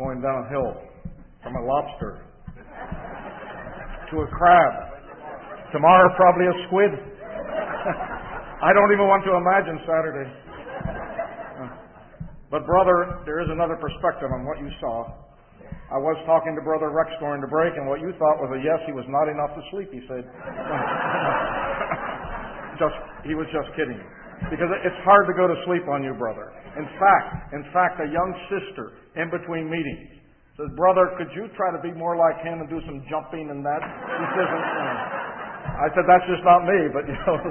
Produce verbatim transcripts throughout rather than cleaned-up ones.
going down a hill from a lobster to a crab. Tomorrow, probably a squid. I don't even want to imagine Saturday. But brother, there is another perspective on what you saw. I was talking to Brother Rex during the break, and what you thought was a yes, he was nodding off to sleep, he said. just, he was just kidding. Because it's hard to go to sleep on you, brother. In fact, in fact, a young sister in between meetings says, brother, could you try to be more like him and do some jumping and that? He says, I said, that's just not me, but you know.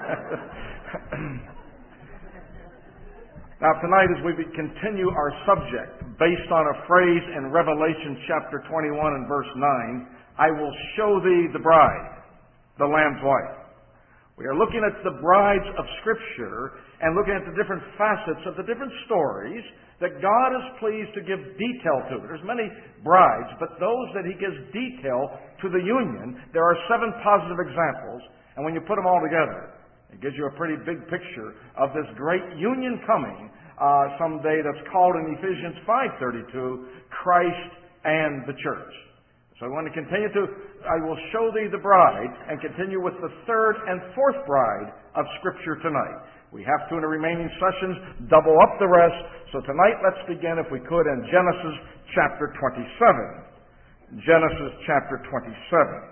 Now tonight, as we continue our subject based on a phrase in Revelation chapter twenty-one and verse nine, I will show thee the bride, the Lamb's wife. We are looking at the brides of Scripture and looking at the different facets of the different stories that God is pleased to give detail to. There's many brides, but those that He gives detail to the union, there are seven positive examples, and when you put them all together, it gives you a pretty big picture of this great union coming uh, someday that's called in Ephesians five thirty-two, Christ and the church. So I want to continue to, I will show thee the bride, and continue with the third and fourth bride of Scripture tonight. We have to, in the remaining sessions, double up the rest. So tonight, let's begin, if we could, in Genesis chapter twenty-seven. Genesis chapter twenty-seven.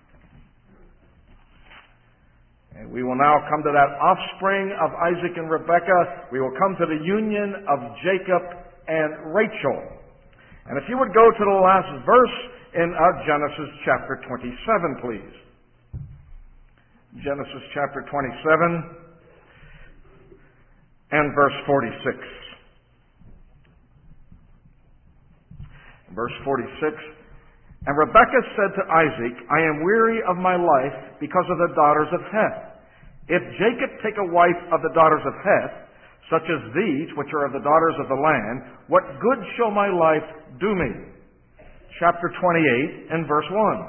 And we will now come to that offspring of Isaac and Rebekah. We will come to the union of Jacob and Rachel. And if you would go to the last verse in uh, Genesis chapter twenty-seven, please. Genesis chapter twenty-seven and verse forty-six. Verse forty-six. And Rebekah said to Isaac, I am weary of my life because of the daughters of Heth. If Jacob take a wife of the daughters of Heth, such as these, which are of the daughters of the land, what good shall my life do me? Chapter twenty-eight and verse one.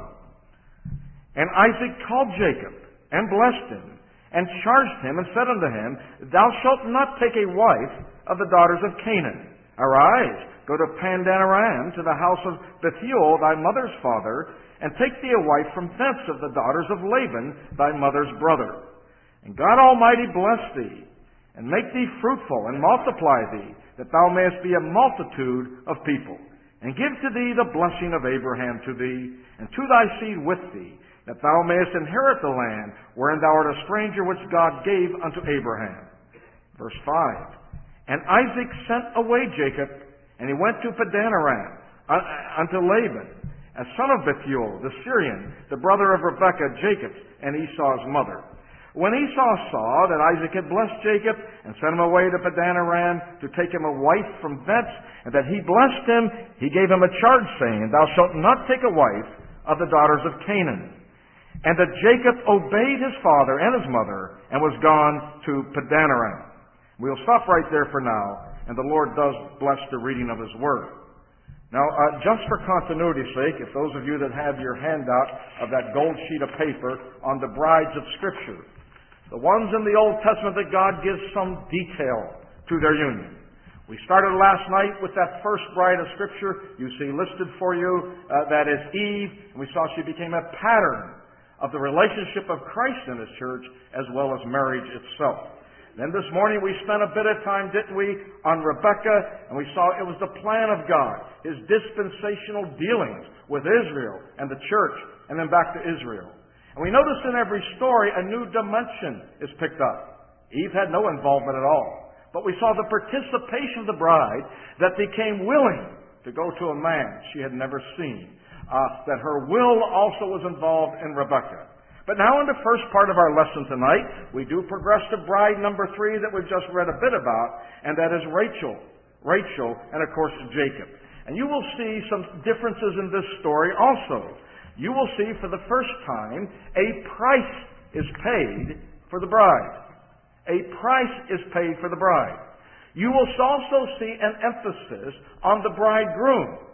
And Isaac called Jacob, and blessed him, and charged him, and said unto him, Thou shalt not take a wife of the daughters of Canaan. Arise, go to Pandan Aram, to the house of Bethuel, thy mother's father, and take thee a wife from thence of the daughters of Laban, thy mother's brother. And God Almighty bless thee, and make thee fruitful, and multiply thee, that thou mayest be a multitude of people. And give to thee the blessing of Abraham to thee, and to thy seed with thee, that thou mayest inherit the land wherein thou art a stranger, which God gave unto Abraham. Verse five. And Isaac sent away Jacob, and he went to Padan Aram, unto Laban, a son of Bethuel, the Syrian, the brother of Rebekah, Jacob, and Esau's mother. When Esau saw that Isaac had blessed Jacob, and sent him away to Padan Aram to take him a wife from thence, and that he blessed him, he gave him a charge, saying, Thou shalt not take a wife of the daughters of Canaan. And that Jacob obeyed his father and his mother, and was gone to Padan Aram. We'll stop right there for now, and the Lord does bless the reading of His Word. Now, uh, just for continuity's sake, if those of you that have your handout of that gold sheet of paper on the brides of Scripture, the ones in the Old Testament that God gives some detail to their union. We started last night with that first bride of Scripture. You see listed for you, uh, that is Eve, and we saw she became a pattern of the relationship of Christ in His church, as well as marriage itself. Then this morning we spent a bit of time, didn't we, on Rebekah, and we saw it was the plan of God, His dispensational dealings with Israel and the church, and then back to Israel. And we noticed in every story a new dimension is picked up. Eve had no involvement at all. But we saw the participation of the bride that became willing to go to a man she had never seen. Uh, that her will also was involved in Rebekah. But now in the first part of our lesson tonight, we do progress to bride number three that we've just read a bit about, and that is Rachel. Rachel, and of course Jacob. And you will see some differences in this story also. You will see for the first time a price is paid for the bride. A price is paid for the bride. You will also see an emphasis on the bridegroom.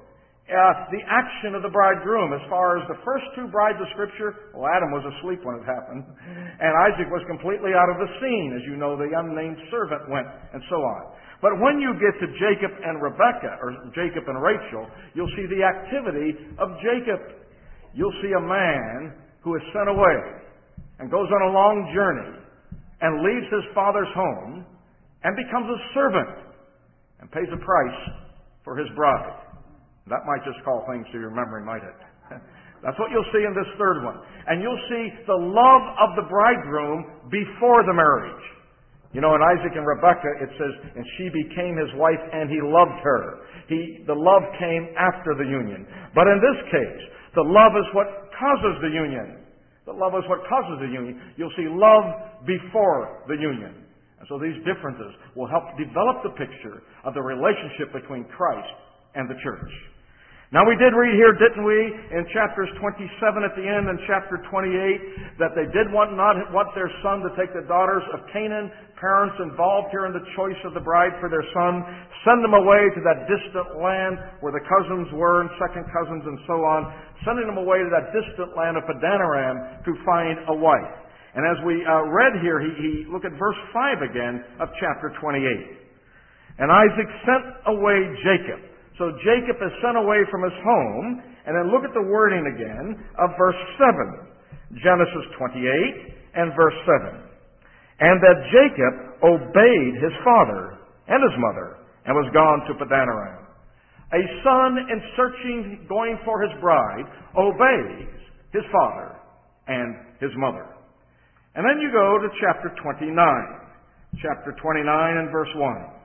Uh, the action of the bridegroom, as far as the first two brides of Scripture, well, Adam was asleep when it happened, and Isaac was completely out of the scene. As you know, the unnamed servant went, and so on. But when you get to Jacob and Rebekah, or Jacob and Rachel, you'll see the activity of Jacob. You'll see a man who is sent away and goes on a long journey and leaves his father's home and becomes a servant and pays a price for his bride. That might just call things to your memory, might it? That's what you'll see in this third one. And you'll see the love of the bridegroom before the marriage. You know, in Isaac and Rebekah, it says, and she became his wife and he loved her. He, the love came after the union. But in this case, the love is what causes the union. The love is what causes the union. You'll see love before the union. And so these differences will help develop the picture of the relationship between Christ and the church. Now we did read here, didn't we, in chapters twenty-seven at the end and chapter twenty-eight, that they did want not want their son to take the daughters of Canaan, parents involved here in the choice of the bride for their son, send them away to that distant land where the cousins were and second cousins and so on, sending them away to that distant land of Padanaram to find a wife. And as we uh, read here, he, he look at verse five again of chapter twenty-eight. And Isaac sent away Jacob. So Jacob is sent away from his home, and then look at the wording again of verse seven. Genesis twenty-eight and verse seven. And that Jacob obeyed his father and his mother, and was gone to Padanaram. A son in searching, going for his bride, obeys his father and his mother. And then you go to chapter twenty-nine. Chapter twenty-nine and verse one.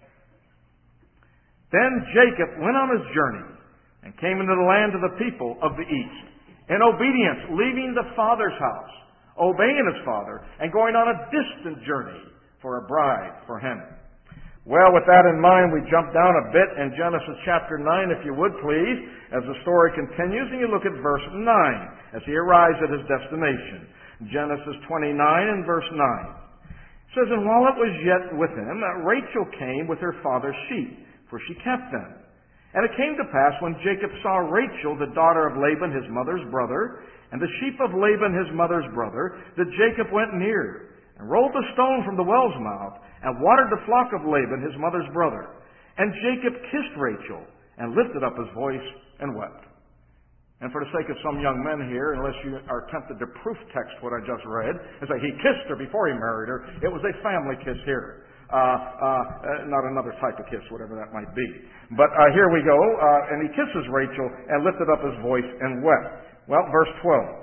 Then Jacob went on his journey and came into the land of the people of the east, in obedience, leaving the father's house, obeying his father, and going on a distant journey for a bride for him. Well, with that in mind, we jump down a bit in Genesis chapter nine, if you would please, as the story continues, and you look at verse nine, as he arrives at his destination. Genesis twenty-nine and verse nine. It says, And while it was yet with him, Rachel came with her father's sheep, for she kept them. And it came to pass, when Jacob saw Rachel, the daughter of Laban, his mother's brother, and the sheep of Laban, his mother's brother, that Jacob went near, and rolled the stone from the well's mouth, and watered the flock of Laban, his mother's brother. And Jacob kissed Rachel, and lifted up his voice, and wept. And for the sake of some young men here, unless you are tempted to proof text what I just read, and say he kissed her before he married her, it was a family kiss here. Uh, uh, uh, not another type of kiss, whatever that might be. But uh, here we go, uh, and he kisses Rachel and lifted up his voice and wept. Well, verse twelve.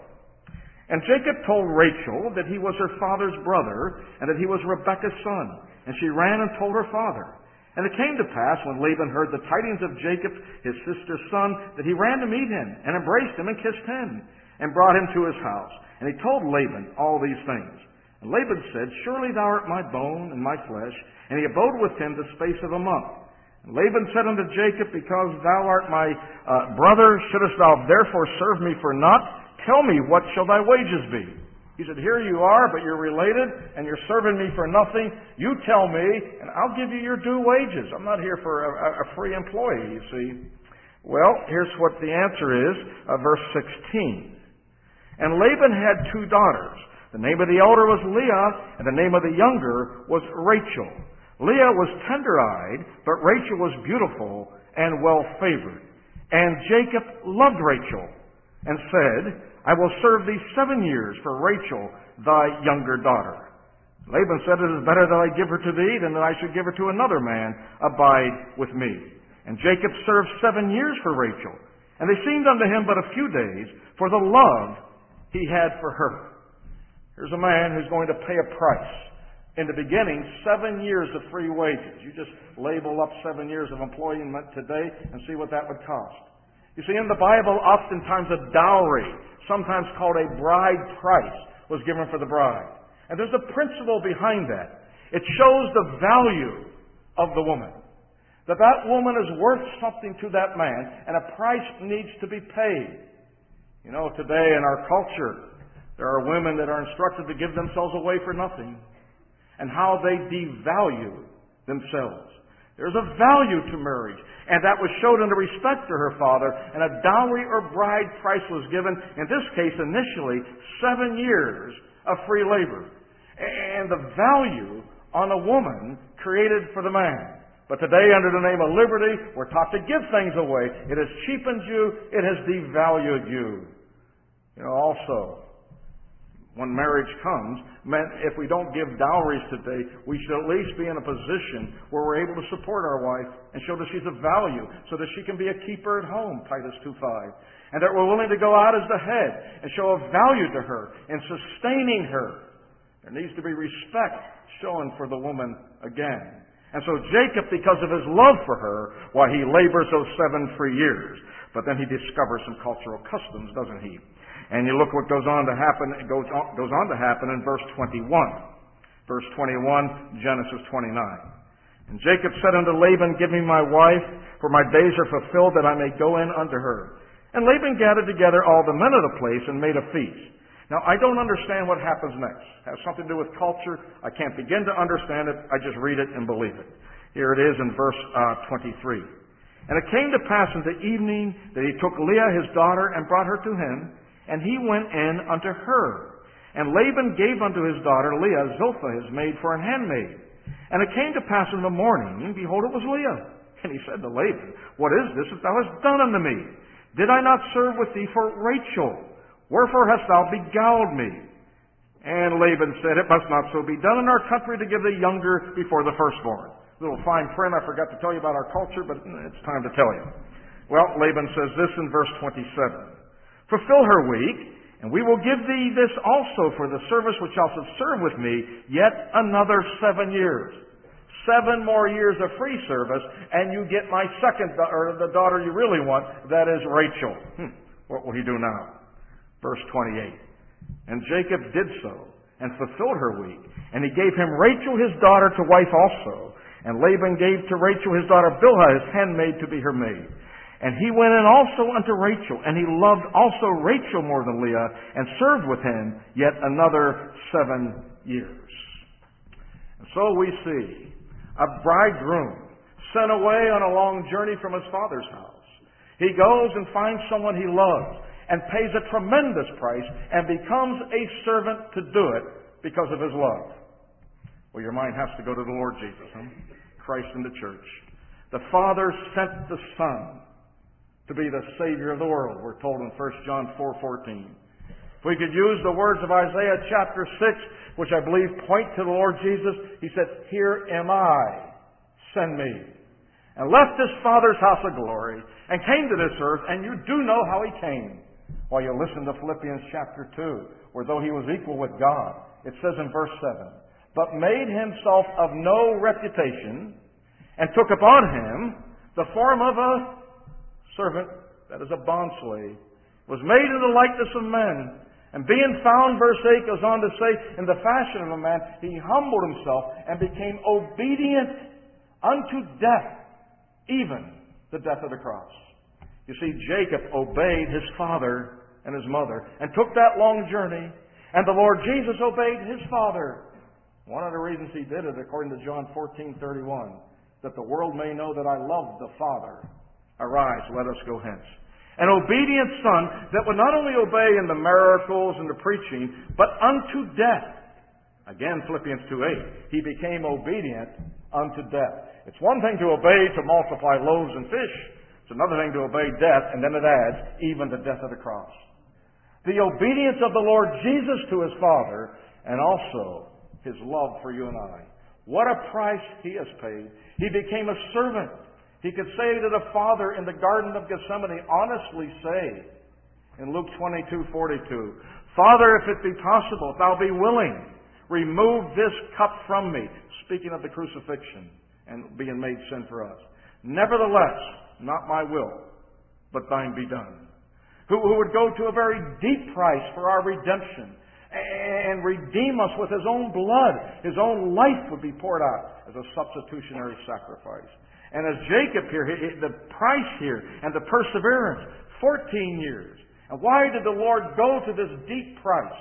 And Jacob told Rachel that he was her father's brother, and that he was Rebekah's son. And she ran and told her father. And it came to pass, when Laban heard the tidings of Jacob, his sister's son, that he ran to meet him, and embraced him, and kissed him, and brought him to his house. And he told Laban all these things. And Laban said, Surely thou art my bone and my flesh. And he abode with him the space of a month. And Laban said unto Jacob, Because thou art my uh, brother, shouldest thou therefore serve me for naught? Tell me, what shall thy wages be? He said, Here you are, but you're related, and you're serving me for nothing. You tell me, and I'll give you your due wages. I'm not here for a, a free employee, you see. Well, here's what the answer is, uh, verse sixteen. And Laban had two daughters. The name of the elder was Leah, and the name of the younger was Rachel. Leah was tender-eyed, but Rachel was beautiful and well-favored. And Jacob loved Rachel, and said, I will serve thee seven years for Rachel, thy younger daughter. Laban said, It is better that I give her to thee than that I should give her to another man. Abide with me. And Jacob served seven years for Rachel. And they seemed unto him but a few days, for the love he had for her. Here's a man who's going to pay a price. In the beginning, seven years of free wages. You just label up seven years of employment today and see what that would cost. You see, in the Bible, oftentimes a dowry, sometimes called a bride price, was given for the bride. And there's a principle behind that. It shows the value of the woman. That that woman is worth something to that man, and a price needs to be paid. You know, today in our culture, there are women that are instructed to give themselves away for nothing, and how they devalue themselves. There's a value to marriage, and that was showed in the respect to her father, and a dowry or bride price was given, in this case initially, seven years of free labor. And the value on a woman created for the man. But today, under the name of liberty, we're taught to give things away. It has cheapened you. It has devalued you. You know, also, when marriage comes, man, if we don't give dowries today, we should at least be in a position where we're able to support our wife and show that she's of value so that she can be a keeper at home, Titus two five. And that we're willing to go out as the head and show a value to her in sustaining her. There needs to be respect shown for the woman again. And so Jacob, because of his love for her, why he labors those seven free years. But then he discovers some cultural customs, doesn't he? And you look what goes on to happen, it goes on, goes on to happen in verse twenty-one. Verse twenty-one, Genesis twenty-nine. And Jacob said unto Laban, Give me my wife, for my days are fulfilled that I may go in unto her. And Laban gathered together all the men of the place and made a feast. Now, I don't understand what happens next. It has something to do with culture. I can't begin to understand it. I just read it and believe it. Here it is in verse uh, twenty-three. And it came to pass in the evening that he took Leah his daughter and brought her to him, and he went in unto her. And Laban gave unto his daughter Leah Zilpah his maid for an handmaid. And it came to pass in the morning, and behold, it was Leah. And he said to Laban, What is this that thou hast done unto me? Did I not serve with thee for Rachel? Wherefore hast thou beguiled me? And Laban said, It must not so be done in our country to give the younger before the firstborn. Little fine print, I forgot to tell you about our culture, but it's time to tell you. Well, Laban says this in verse twenty-seven. Fulfill her week, and we will give thee this also for the service which thou shalt serve with me, yet another seven years. Seven more years of free service, and you get my second, or the daughter you really want, that is Rachel. Hmm. What will he do now? Verse twenty-eight. And Jacob did so, and fulfilled her week, and he gave him Rachel his daughter to wife also, and Laban gave to Rachel his daughter Bilhah his handmaid to be her maid. And he went in also unto Rachel, and he loved also Rachel more than Leah, and served with him yet another seven years. And so we see a bridegroom sent away on a long journey from his father's house. He goes and finds someone he loves, and pays a tremendous price, and becomes a servant to do it because of his love. Well, your mind has to go to the Lord Jesus, huh? Christ and the church. The Father sent the Son to be the Savior of the world, we're told in First John four fourteen. If we could use the words of Isaiah chapter six, which I believe point to the Lord Jesus, He said, Here am I, send me. And left His Father's house of glory, and came to this earth, and you do know how He came. While you listen to Philippians chapter two, where though He was equal with God, it says in verse seven, but made Himself of no reputation, and took upon Him the form of a servant, that is a bondslave, was made in the likeness of men, and being found, verse eight goes on to say, in the fashion of a man, He humbled Himself and became obedient unto death, even the death of the cross. You see, Jacob obeyed his father and his mother, and took that long journey, and the Lord Jesus obeyed His Father. One of the reasons He did it, according to John fourteen thirty-one, that the world may know that I love the Father. Arise, let us go hence. An obedient Son that would not only obey in the miracles and the preaching, but unto death. Again, Philippians two eight. He became obedient unto death. It's one thing to obey to multiply loaves and fish. It's another thing to obey death, and then it adds, even the death of the cross. The obedience of the Lord Jesus to His Father, and also His love for you and I. What a price He has paid. He became a servant. He could say to the Father in the Garden of Gethsemane, honestly say, in Luke twenty-two forty-two, Father, if it be possible, if Thou be willing, remove this cup from me. Speaking of the crucifixion and being made sin for us. Nevertheless, not my will, but Thine be done. Who, who would go to a very deep price for our redemption and redeem us with His own blood. His own life would be poured out as a substitutionary sacrifice. And as Jacob here, the price here and the perseverance, fourteen years. And why did the Lord go to this deep price?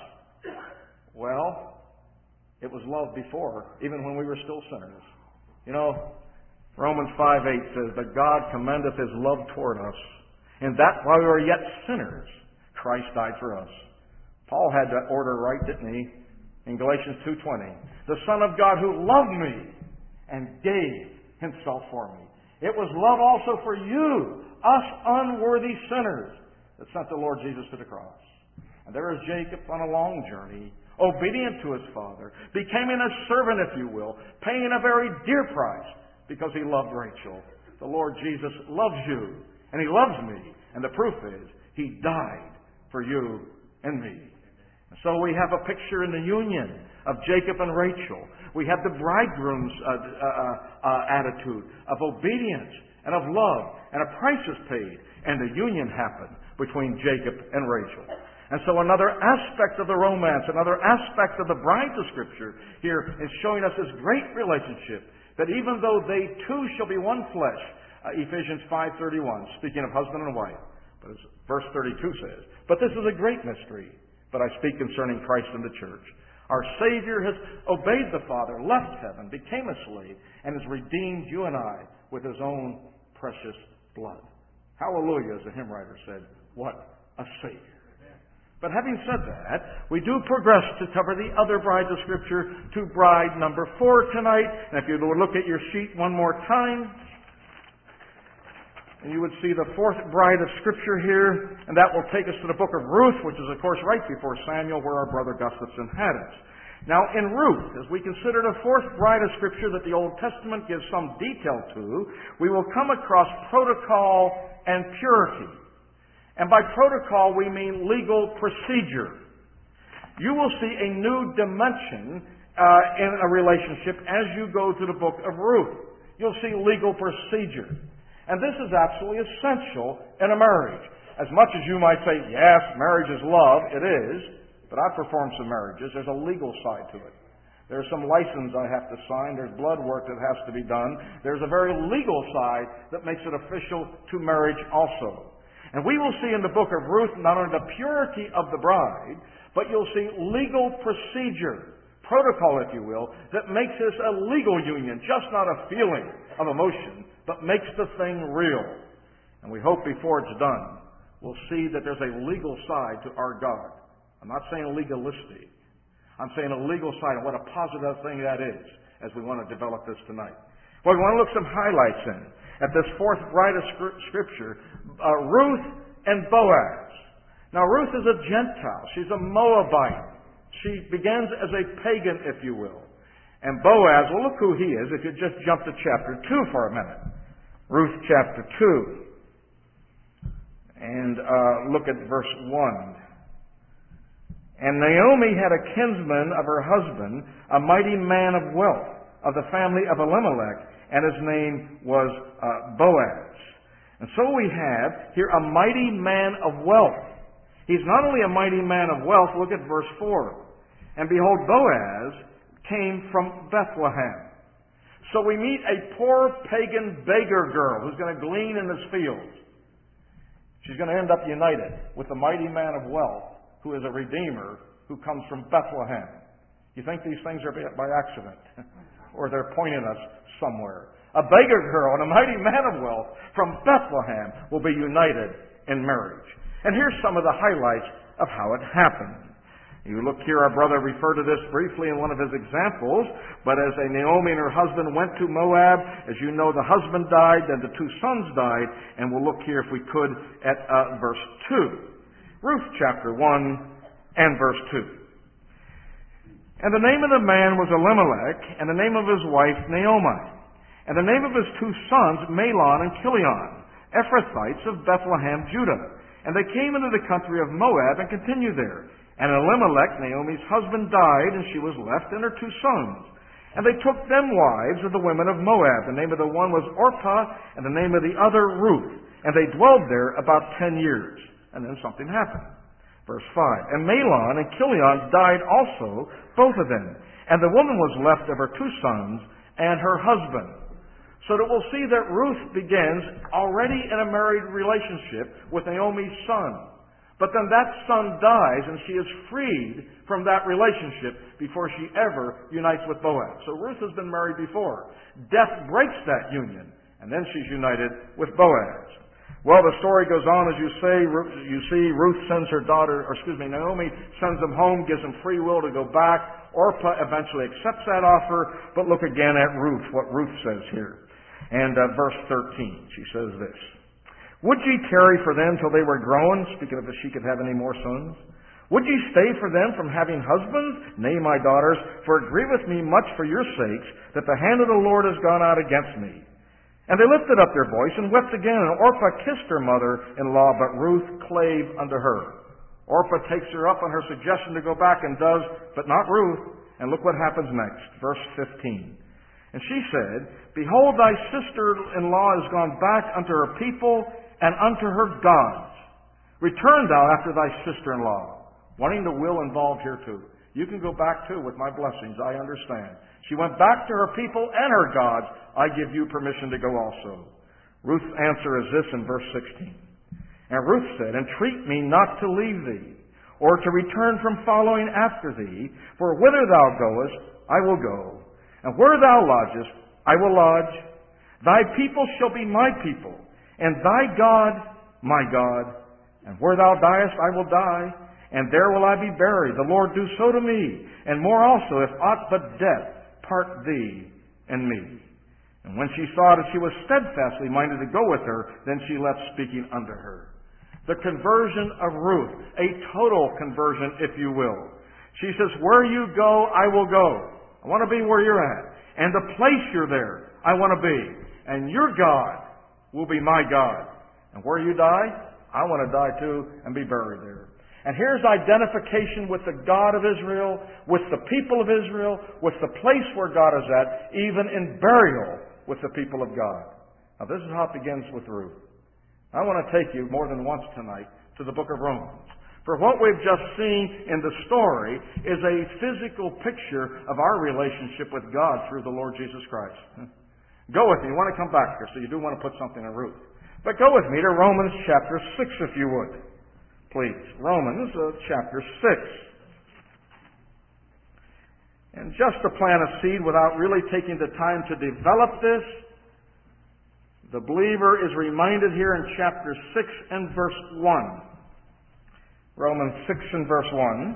Well, it was love before, even when we were still sinners. You know, Romans five eight says, "But God commendeth His love toward us, in that while we were yet sinners, Christ died for us." Paul had that order right, didn't he? In Galatians two twenty, "The Son of God who loved me and gave Himself for me." It was love also for you, us unworthy sinners, that sent the Lord Jesus to the cross. And there is Jacob on a long journey, obedient to his father, becoming a servant, if you will, paying a very dear price because he loved Rachel. The Lord Jesus loves you, and He loves me, and the proof is He died for you and me. And so we have a picture in the union of Jacob and Rachel. We have the bridegroom's uh, uh, uh, attitude of obedience and of love, and a price is paid, and the union happened between Jacob and Rachel. And so another aspect of the romance, another aspect of the bride of Scripture here is showing us this great relationship, that even though they two shall be one flesh, uh, Ephesians five thirty-one, speaking of husband and wife, but as verse thirty-two says, "But this is a great mystery, but I speak concerning Christ and the church. Our Savior has obeyed the Father, left heaven, became a slave, and has redeemed you and I with His own precious blood." Hallelujah, as the hymn writer said. What a Savior. But having said that, we do progress to cover the other brides of Scripture to bride number four tonight. And if you would look at your sheet one more time, and you would see the fourth bride of Scripture here, and that will take us to the book of Ruth, which is, of course, right before Samuel, where our brother Gustafson had us. Now, in Ruth, as we consider the fourth bride of Scripture that the Old Testament gives some detail to, we will come across protocol and purity. And by protocol, we mean legal procedure. You will see a new dimension uh, in a relationship as you go to the book of Ruth. You'll see legal procedure. And this is absolutely essential in a marriage. As much as you might say, yes, marriage is love, it is, but I've performed some marriages. There's a legal side to it. There's some license I have to sign. There's blood work that has to be done. There's a very legal side that makes it official to marriage also. And we will see in the book of Ruth not only the purity of the bride, but you'll see legal procedure, protocol, if you will, that makes this a legal union, just not a feeling of emotion, but makes the thing real. And we hope before it's done, we'll see that there's a legal side to our God. I'm not saying legalistic. I'm saying a legal side, and what a positive thing that is as we want to develop this tonight. Well, we want to look some highlights in at this fourth bride of Scripture, uh, Ruth and Boaz. Now, Ruth is a Gentile. She's a Moabite. She begins as a pagan, if you will. And Boaz, well, look who he is. If you just jump to chapter two for a minute. Ruth chapter two. And uh, look at verse one. "And Naomi had a kinsman of her husband, a mighty man of wealth, of the family of Elimelech, and his name was uh, Boaz." And so we have here a mighty man of wealth. He's not only a mighty man of wealth, look at verse four. "And behold, Boaz came from Bethlehem." So we meet a poor pagan beggar girl who's going to glean in his fields. She's going to end up united with the mighty man of wealth, who is a redeemer, who comes from Bethlehem. You think these things are by accident? Or they're pointing us somewhere. A beggar girl and a mighty man of wealth from Bethlehem will be united in marriage. And here's some of the highlights of how it happened. You look here, our brother referred to this briefly in one of his examples, but as a Naomi and her husband went to Moab, as you know, the husband died, then the two sons died, and we'll look here, if we could, at uh, verse two. Ruth chapter one and verse two. "And the name of the man was Elimelech, and the name of his wife Naomi. And the name of his two sons Mahlon and Chilion, Ephrathites of Bethlehem, Judah. And they came into the country of Moab and continued there. And Elimelech, Naomi's husband, died, and she was left and her two sons. And they took them wives of the women of Moab. The name of the one was Orpah, and the name of the other Ruth. And they dwelled there about ten years. And then something happened. Verse five. "And Mahlon and Chilion died also, both of them. And the woman was left of her two sons and her husband." So that we'll see that Ruth begins already in a married relationship with Naomi's son. But then that son dies and she is freed from that relationship before she ever unites with Boaz. So Ruth has been married before. Death breaks that union, and then she's united with Boaz. Well, the story goes on, as you say, you see, Ruth sends her daughter, or excuse me, Naomi sends them home, gives them free will to go back. Orpah eventually accepts that offer, but look again at Ruth, what Ruth says here. And uh, verse thirteen, she says this. Would ye tarry for them till they were grown, speaking of if she could have any more sons? Would ye stay for them from having husbands? Nay, my daughters, for it grieveth me much for your sakes, that the hand of the Lord is gone out against me. And they lifted up their voice and wept again, and Orpah kissed her mother-in-law, but Ruth clave unto her. Orpah takes her up on her suggestion to go back and does, but not Ruth. And look what happens next, verse fifteen. And she said, Behold, thy sister-in-law is gone back unto her people and unto her gods. Return thou after thy sister-in-law. Wanting the will involved here too. You can go back too with my blessings, I understand. She went back to her people and her gods. I give you permission to go also. Ruth's answer is this in verse sixteen. And Ruth said, Entreat me not to leave thee, or to return from following after thee, for whither thou goest, I will go, and where thou lodgest, I will lodge. Thy people shall be my people, and thy God my God. And where thou diest, I will die, and there will I be buried. The Lord do so to me, and more also, if aught but death part thee and me. And when she saw that she was steadfastly minded to go with her, then she left speaking unto her. The conversion of Ruth, a total conversion, if you will. She says, where you go, I will go. I want to be where you're at. And the place you're there, I want to be. And your God will be my God. And where you die, I want to die too and be buried there. And here's identification with the God of Israel, with the people of Israel, with the place where God is at, even in burial with the people of God. Now this is how it begins with Ruth. I want to take you more than once tonight to the book of Romans. For what we've just seen in the story is a physical picture of our relationship with God through the Lord Jesus Christ. Go with me. You want to come back here, so you do want to put something in Ruth. But go with me to Romans chapter six, if you would. Please. Romans uh, chapter six. And just to plant a seed without really taking the time to develop this, the believer is reminded here in chapter six and verse one. Romans six and verse one.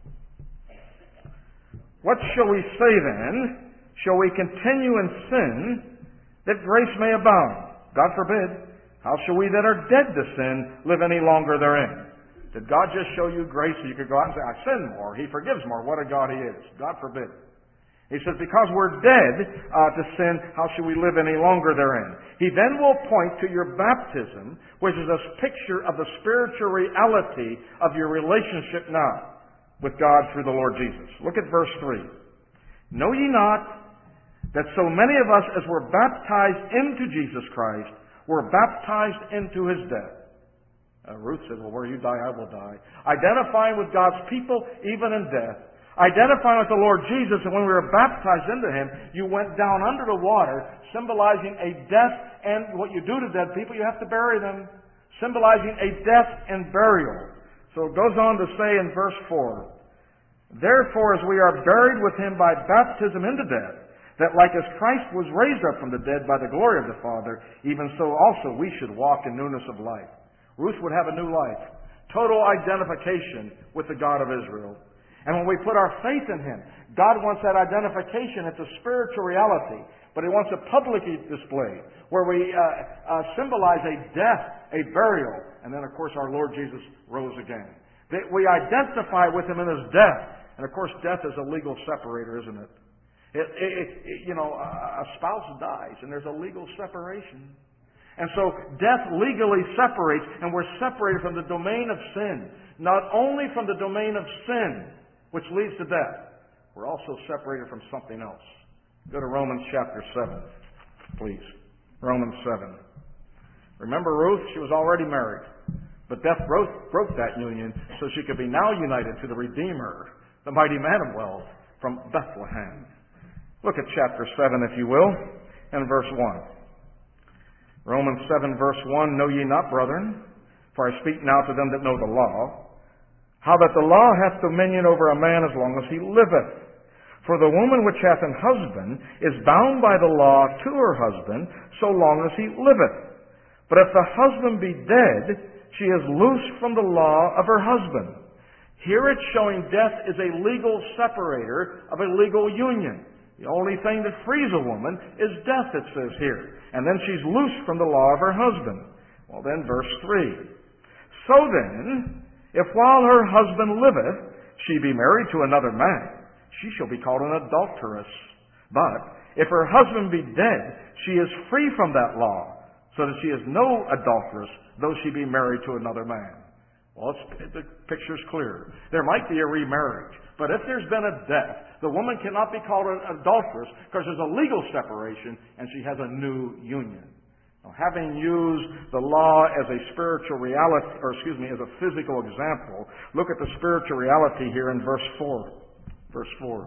What shall we say then? Shall we continue in sin that grace may abound? God forbid. How shall we that are dead to sin live any longer therein? Did God just show you grace so you could go out and say, I sin more, He forgives more? What a God He is. God forbid. He says, because we're dead uh, to sin, how should we live any longer therein? He then will point to your baptism, which is a picture of the spiritual reality of your relationship now with God through the Lord Jesus. Look at verse three. Know ye not that so many of us as were baptized into Jesus Christ were baptized into His death? Uh, Ruth said, well, where you die, I will die. Identifying with God's people, even in death. Identifying with the Lord Jesus, and when we were baptized into Him, you went down under the water, symbolizing a death, and what you do to dead people, you have to bury them. Symbolizing a death and burial. So it goes on to say in verse four, Therefore, as we are buried with Him by baptism into death, that like as Christ was raised up from the dead by the glory of the Father, even so also we should walk in newness of life. Ruth would have a new life. Total identification with the God of Israel. And when we put our faith in Him, God wants that identification. It's a spiritual reality, but He wants it publicly displayed, where we uh, uh, symbolize a death, a burial, and then, of course, our Lord Jesus rose again. That we identify with Him in His death. And, of course, death is a legal separator, isn't it? It, it, it you know, a spouse dies, and there's a legal separation. And so death legally separates, and we're separated from the domain of sin. Not only from the domain of sin, which leads to death, we're also separated from something else. Go to Romans chapter seven, please. Romans seven. Remember Ruth? She was already married. But death broke, broke that union so she could be now united to the Redeemer, the mighty man of wealth, from Bethlehem. Look at chapter seven, if you will, and verse one. Romans seven, verse one, Know ye not, brethren, For I speak now to them that know the law, how that the law hath dominion over a man as long as he liveth. For the woman which hath an husband is bound by the law to her husband so long as he liveth. But if the husband be dead, she is loosed from the law of her husband. Here it's showing death is a legal separator of a legal union. The only thing that frees a woman is death, it says here. And then she's loosed from the law of her husband. Well then, verse three. So then, if while her husband liveth, she be married to another man, she shall be called an adulteress. But if her husband be dead, she is free from that law, so that she is no adulteress, though she be married to another man. Well, it's, the picture's clear. There might be a remarriage, but if there's been a death, the woman cannot be called an adulteress because there's a legal separation and she has a new union. Now, having used the law as a spiritual reality, or excuse me, as a physical example, look at the spiritual reality here in verse four. Verse four.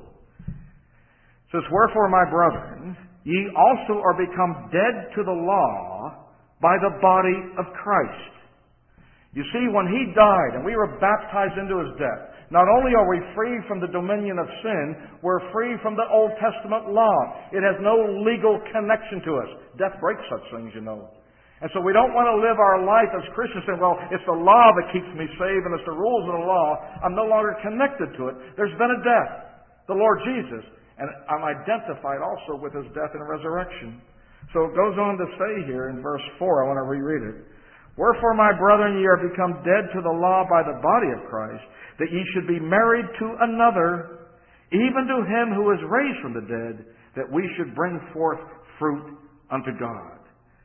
It says, Wherefore, my brethren, ye also are become dead to the law by the body of Christ. You see, when He died and we were baptized into His death, not only are we free from the dominion of sin, we're free from the Old Testament law. It has no legal connection to us. Death breaks such things, you know. And so we don't want to live our life as Christians saying, well, it's the law that keeps me saved and it's the rules of the law. I'm no longer connected to it. There's been a death, the Lord Jesus. And I'm identified also with His death and resurrection. So it goes on to say here in verse four, I want to reread it. Wherefore, my brethren, ye are become dead to the law by the body of Christ, that ye should be married to another, even to Him who is raised from the dead, that we should bring forth fruit unto God.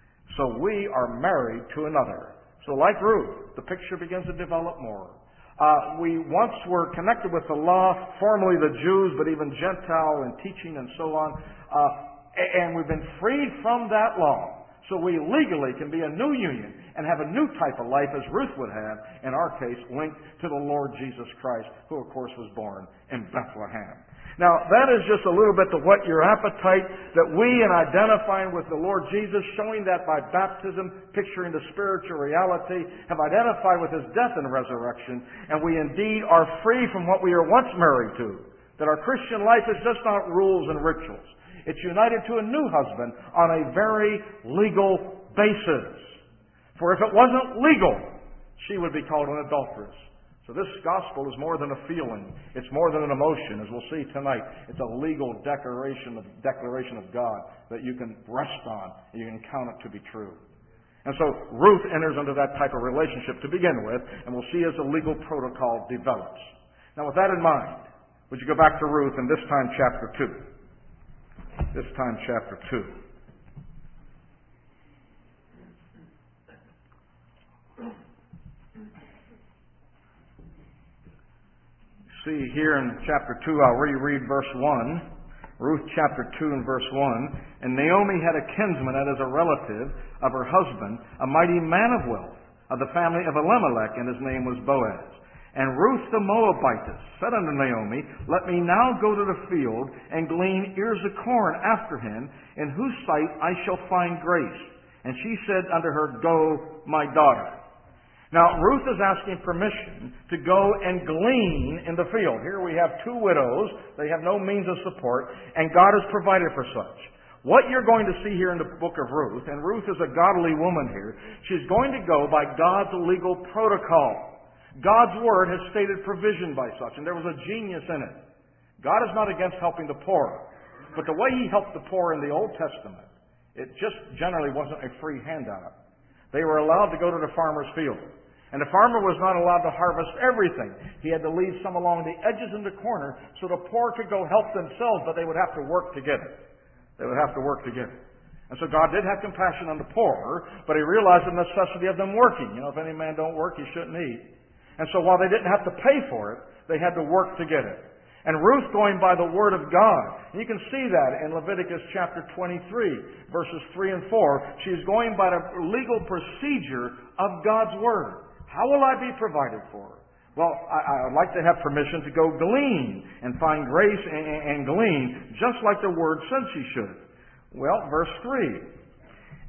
So we are married to another. So like Ruth, the picture begins to develop more. Uh, we once were connected with the law, formerly the Jews, but even Gentile and teaching and so on. Uh, and we've been freed from that law. So we legally can be a new union and have a new type of life as Ruth would have, in our case, linked to the Lord Jesus Christ, who of course was born in Bethlehem. Now, that is just a little bit to whet your appetite, that we, in identifying with the Lord Jesus, showing that by baptism, picturing the spiritual reality, have identified with His death and resurrection, and we indeed are free from what we were once married to. That our Christian life is just not rules and rituals. It's united to a new husband on a very legal basis. For if it wasn't legal, she would be called an adulteress. So this gospel is more than a feeling. It's more than an emotion, as we'll see tonight. It's a legal declaration of, declaration of God that you can rest on and you can count it to be true. And so Ruth enters into that type of relationship to begin with, and we'll see as the legal protocol develops. Now with that in mind, would you go back to Ruth and this time chapter two? This time chapter two. See here in chapter two, I'll reread verse one. Ruth chapter two and verse one. And Naomi had a kinsman that is a relative of her husband, a mighty man of wealth, of the family of Elimelech, and his name was Boaz. And Ruth the Moabitess said unto Naomi, Let me now go to the field and glean ears of corn after him, in whose sight I shall find grace. And she said unto her, Go, my daughter. Now, Ruth is asking permission to go and glean in the field. Here we have two widows. They have no means of support, and God has provided for such. What you're going to see here in the book of Ruth, and Ruth is a godly woman here, she's going to go by God's legal protocol. God's Word has stated provision by such, and there was a genius in it. God is not against helping the poor, but the way He helped the poor in the Old Testament, it just generally wasn't a free handout. They were allowed to go to the farmer's field. And the farmer was not allowed to harvest everything. He had to leave some along the edges in the corner so the poor could go help themselves, but they would have to work to get it. They would have to work to get it. And so God did have compassion on the poor, but He realized the necessity of them working. You know, if any man don't work, he shouldn't eat. And so while they didn't have to pay for it, they had to work to get it. And Ruth going by the Word of God. And you can see that in Leviticus chapter twenty-three, verses three and four. She's going by the legal procedure of God's Word. How will I be provided for? Well, I, I would like to have permission to go glean and find grace and, and, and glean, just like the Word said she should. Well, verse three.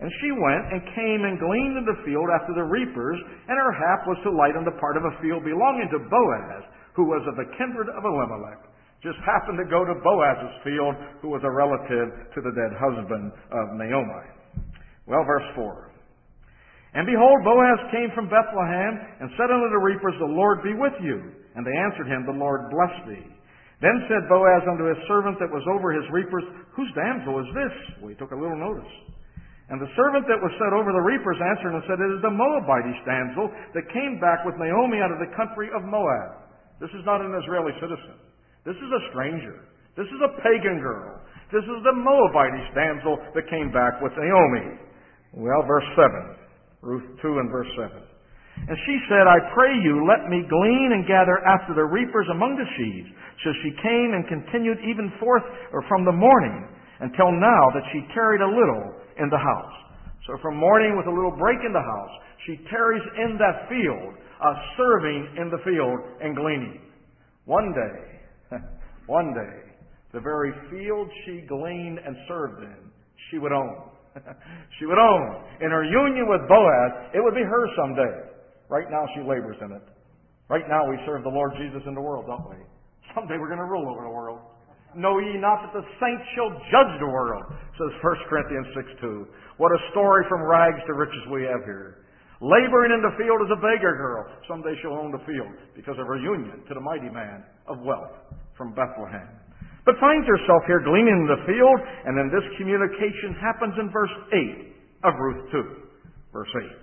And she went and came and gleaned in the field after the reapers, and her hap was to light on the part of a field belonging to Boaz, who was of the kindred of Elimelech. Just happened to go to Boaz's field, who was a relative to the dead husband of Naomi. Well, verse four. And behold, Boaz came from Bethlehem, and said unto the reapers, The Lord be with you. And they answered him, The Lord bless thee. Then said Boaz unto his servant that was over his reapers, Whose damsel is this? Well, he took a little notice. And the servant that was set over the reapers answered and said, It is the Moabitish damsel that came back with Naomi out of the country of Moab. This is not an Israeli citizen. This is a stranger. This is a pagan girl. This is the Moabitish damsel that came back with Naomi. Well, verse seven. Ruth two and verse seven. And she said, I pray you, let me glean and gather after the reapers among the sheaves. So she came and continued even forth or from the morning until now that she tarried a little in the house. So from morning with a little break in the house, she tarries in that field, uh, serving in the field and gleaning. One day, one day, the very field she gleaned and served in, she would own. She would own. In her union with Boaz, it would be hers someday. Right now she labors in it. Right now we serve the Lord Jesus in the world, don't we? Someday we're going to rule over the world. Know ye not that the saints shall judge the world, says First Corinthians six two. What a story from rags to riches we have here. Laboring in the field as a beggar girl. Someday she'll own the field because of her union to the mighty man of wealth from Bethlehem. But finds herself here gleaning in the field, and then this communication happens in verse eight of Ruth two. Verse eight.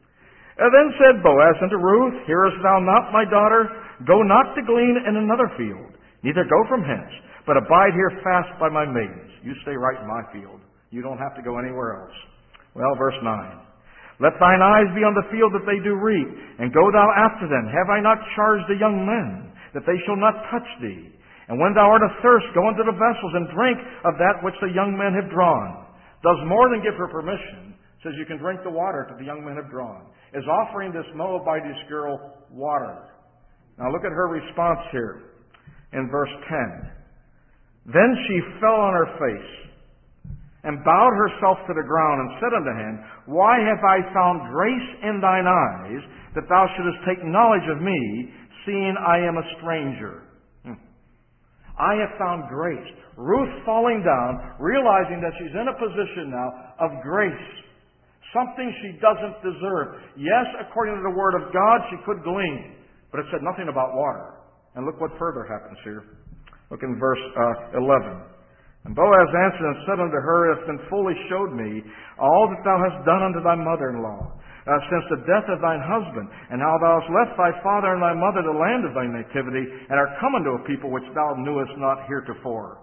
And then said Boaz unto Ruth, Hearest thou not, my daughter? Go not to glean in another field, neither go from hence, but abide here fast by my maidens. You stay right in my field. You don't have to go anywhere else. Well, verse nine. Let thine eyes be on the field that they do reap, and go thou after them. Have I not charged the young men, that they shall not touch thee? And when thou art athirst, go unto the vessels, and drink of that which the young men have drawn. Does more than give her permission. Says you can drink the water that the young men have drawn. Is offering this Moabitish girl water. Now look at her response here in verse ten. Then she fell on her face, and bowed herself to the ground, and said unto him, Why have I found grace in thine eyes, that thou shouldest take knowledge of me, seeing I am a stranger? Hmm. I have found grace. Ruth falling down, realizing that she's in a position now of grace. Something she doesn't deserve. Yes, according to the Word of God, she could glean, but it said nothing about water. And look what further happens here. Look in verse uh, eleven. And Boaz answered and said unto her, It hath been fully showed me all that thou hast done unto thy mother-in-law, uh, since the death of thine husband, and how thou hast left thy father and thy mother the land of thy nativity, and art come unto a people which thou knewest not heretofore.